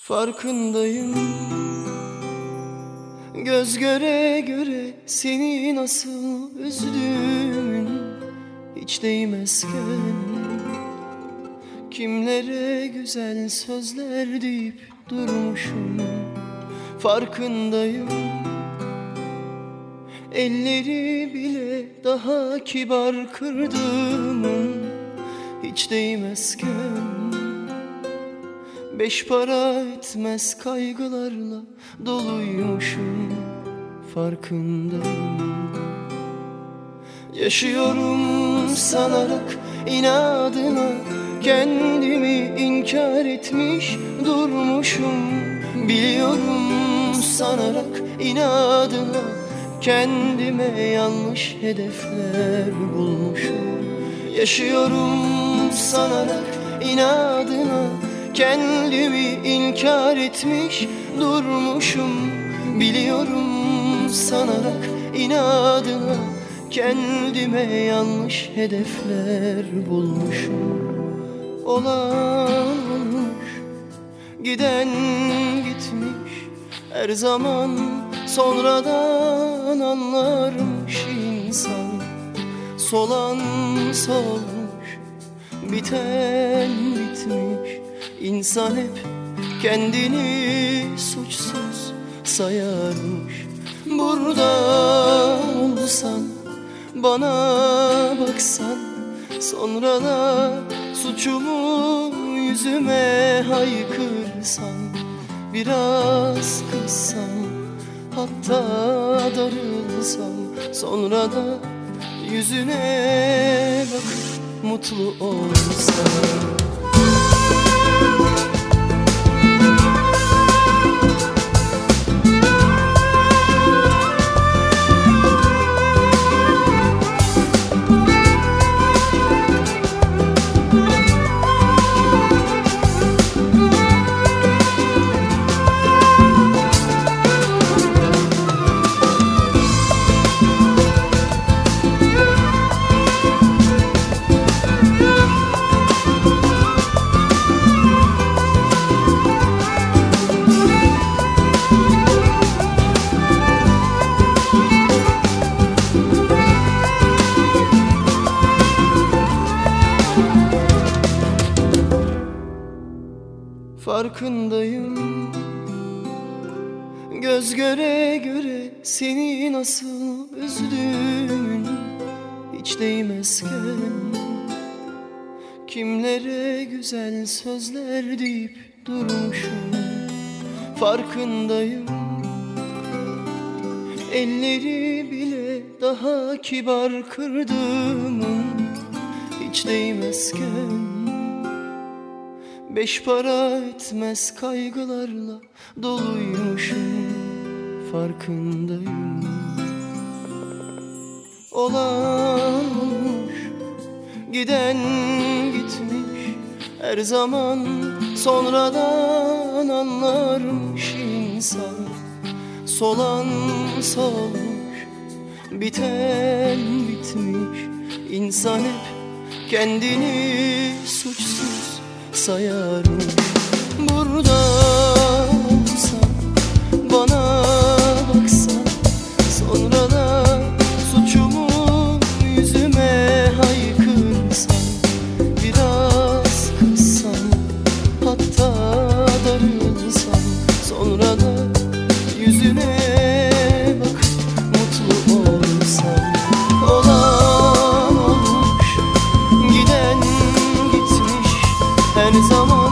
Farkındayım, göz göre göre seni nasıl üzdüğümün hiç değmezken kimlere güzel sözler deyip durmuşum. Farkındayım, elleri bile daha kibar kırdığımın hiç değmezken beş para etmez kaygılarla doluymuşum. Farkındayım, yaşıyorum sanarak inadına kendimi inkar etmiş durmuşum. Biliyorum sanarak inadına kendime yanlış hedefler bulmuşum. Yaşıyorum sanarak inadına kendimi inkar etmiş durmuşum. Biliyorum sanarak inadına kendime yanlış hedefler bulmuşum. Olan olmuş, giden gitmiş, her zaman sonradan anlarmış insan. Solan solmuş, biten bitmiş, İnsan hep kendini suçsuz sayarmış. Burada olsan, bana baksan, sonra da suçumu yüzüme haykırsan, biraz kızsam, hatta darılsam, sonra da yüzüne bakıp mutlu olsam. Farkındayım, göz göre göre seni nasıl üzdüğümün hiç değmezken kimlere güzel sözler deyip durmuşum. Farkındayım, elleri bile daha kibar kırdığımın hiç değmezken beş para etmez kaygılarla doluymuşum. Farkındayım, olan olmuş, giden gitmiş, her zaman sonradan anlarmış insan. Solan solmuş, biten bitmiş, İnsan hep kendini suçsuz sayarmış. Burada olsan, bana baksan, sonra da suçumu yüzüme haykırsan, biraz kızsan, hatta darılsan, sonra da yüzüne bakıp mutlu olsan. Olan olmuş, giden gitmiş, her zaman